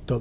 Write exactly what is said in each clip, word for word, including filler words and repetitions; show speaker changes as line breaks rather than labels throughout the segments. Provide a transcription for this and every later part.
טוב.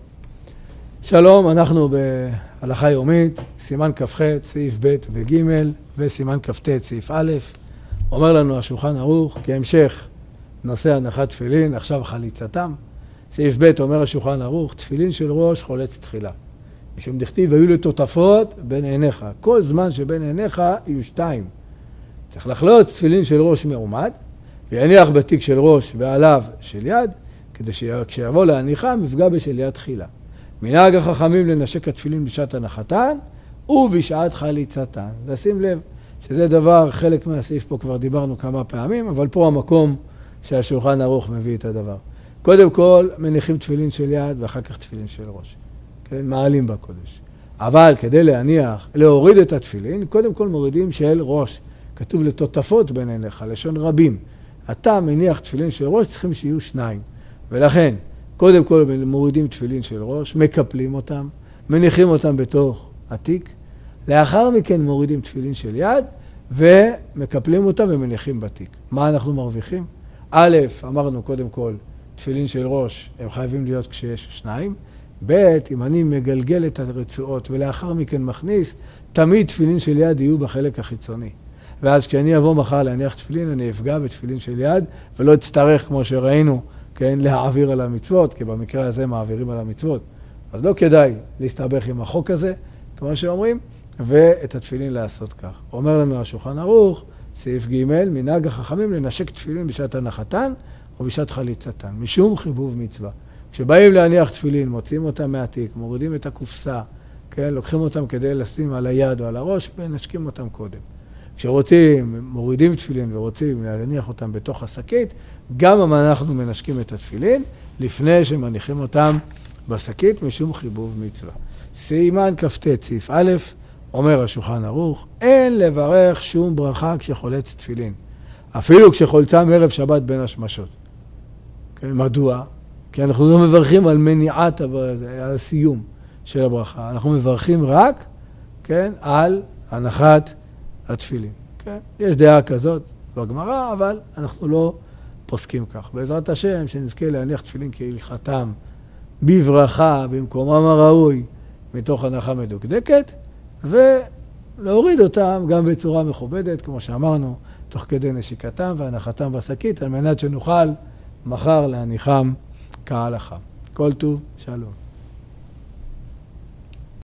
שלום, אנחנו בהלכה יומית, סימן כ"ח, סעיף ב' וג' וסימן כ"ט, סעיף א'. אומר לנו השולחן ערוך, כהמשך נושא הנחת תפילין, עכשיו חליצתם. סעיף ב' אומר השולחן ערוך, תפילין של ראש חולץ תחילה. משום דכתיב, והיו לטוטפות בין עיניך. כל זמן שבין עיניך יהיו שתיים. צריך לחלוץ תפילין של ראש מעומד, ויניח בתיק של ראש ועליו של יד, כדי שכשיבוא להניחה, מפגע בשל יד תחילה. מנהג החכמים לנשק התפילין בשעת הנחתן, ובשעת חליצתן. לשים לב שזה דבר, חלק מהסעיף פה כבר דיברנו כמה פעמים, אבל פה המקום שהשולחן ערוך מביא את הדבר. קודם כל, מניחים תפילין של יד, ואחר כך תפילין של ראש. כן? מעלים בקודש. אבל כדי להניח, להוריד את התפילין, קודם כל מורידים של ראש. כתוב לטוטפות בין עיניך, לשון רבים. אתה מניח תפילין של ראש, צריכים שיהיו שניים. ולכן, קודם כל מורידים תפילין של ראש, מקפלים אותם, מניחים אותם בתוך התיק. לאחר מכן מורידים תפילין של יד, ומקפלים אותם ומניחים בתיק. מה אנחנו מרוויחים? א', אמרנו קודם כל, תפילין של ראש, הם חייבים להיות כשיש שניים. ב', אם אני מגלגל את הרצועות ולאחר מכן מכניס, תמיד תפילין של יד יהיו בחלק החיצוני. ואז כשאני אבוא מחר להניח תפילין, אני אפגע בתפילין של יד, ולא אצטרך, כמו שראינו, כן, להעביר על המצוות, כי במקרה הזה מעבירים על המצוות. אז לא כדאי להסתבך עם החוק הזה, כמו שאומרים, ואת התפילין לעשות כך. אומר לנו השולחן ערוך, סעיף ג', מנהג החכמים לנשק תפילין בשעת הנחתן, או בשעת חליצתן, משום חיבוב מצווה. כשבאים להניח תפילין, מוציאים אותם מהתיק, מורידים את הקופסה, כן, לוקחים אותם כדי לשים על היד או על הראש, ונשקים אותם קודם. כשרוצים, מורידים תפילין ורוצים להניח אותם בתוך השקית, גם אנחנו מנשקים את התפילין, לפני שמניחים אותם בשקית, משום חיבוב מצווה. סימן כ"ט, סעיף א', אומר השולחן ערוך, אין לברך שום ברכה כשחולץ תפילין, אפילו כשחולצם ערב שבת בין השמשות. כן, מדוע? כי אנחנו לא מברכים על מניעת, על הסיום של הברכה. אנחנו מברכים רק, כן, על הנחת התפילין. כן? יש דעה כזאת בגמרא, אבל אנחנו לא פוסקים כך. בעזרת השם, שנזכה להניח תפילין כהלכתם בברכה, במקומם הראוי, מתוך הנחה מדוקדקת, ולהוריד אותם גם בצורה מכובדת, כמו שאמרנו, תוך כדי נשיקתם והנחתם בשקית, על מנת שנוכל מחר להניחם כהלכה. כל טוב, שלום.